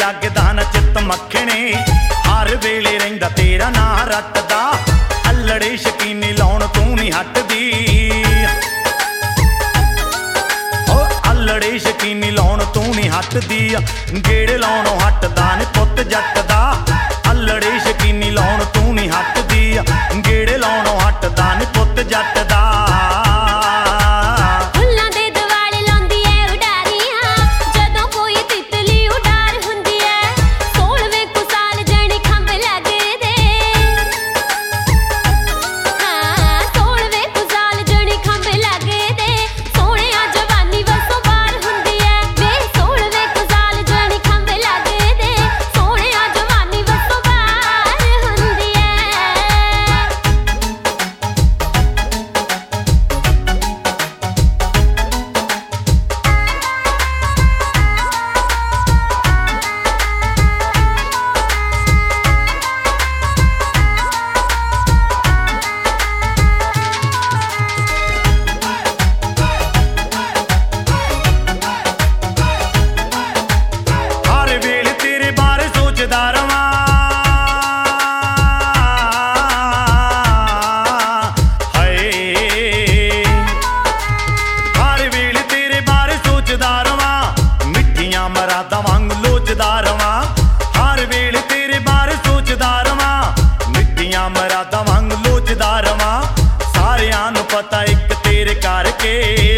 जागदा न चित मखणे हर वेले रहिंदा तेरा ना रटदा अल्लड़े शकीनी लाउण तू नहीं हटदी अल्लड़े शकीनी लाउण तू नहीं हटदी गेड़े लाउणों हटदा ने पुत जट दा अल्लड़े शकीनी लाउण तू नहीं हटदी गेड़े लाउणों हटदा ने पुत जट दा पता एक तेरे करके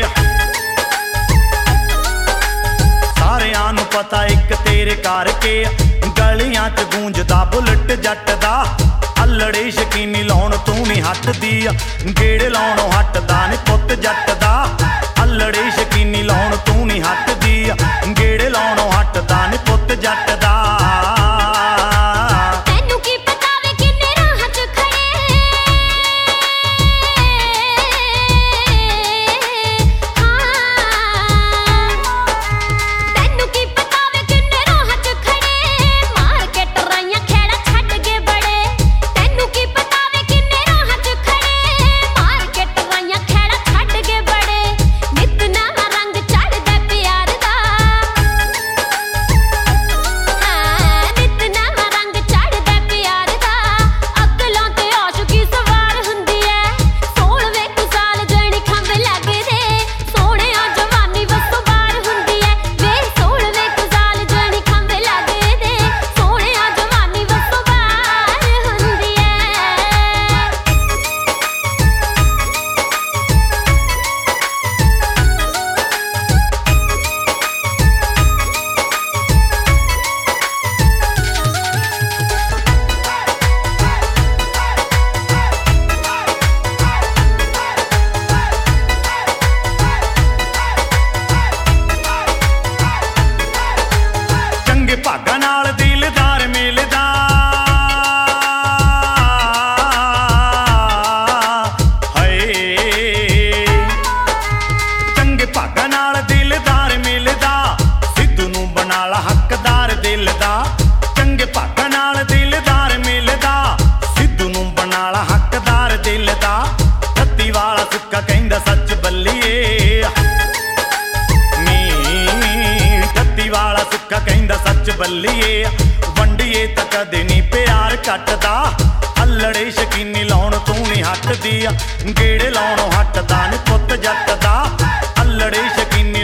सारियां नूं पता एक तेरे करके गलियां च गूंजदा बुलट जट दा अल्लड़े शकीनी लाउण तू नहीं हटदी गेड़े लाउणों हटदा ने पुत जट दा अल्लड़े शकीनी लाउण तू नहीं हटदी गेड़े लाउणों हटदा ने पुत जट दा भागा नाल दिलदार मिलदा हाय चंगे भागा नाल दिलदार मिलदा सिद्धू नूं बना ला हकदार दिल दा चंगे भागा नाल दिलदार मिलदा सिद्धू नूं बना ला हकदार दिल दा धरती वाला सुक्का कहंदा सच बल्लीए नी वाला सुक्का कहंदा सच बल्लीए वंडिए तां कदे नहीं प्यार कटदा अल्लड़े शकीनी लाउण तू नहीं हटदी गेड़े लाउणों हटदा ने पुत जट दा अल्लड़े शकीनी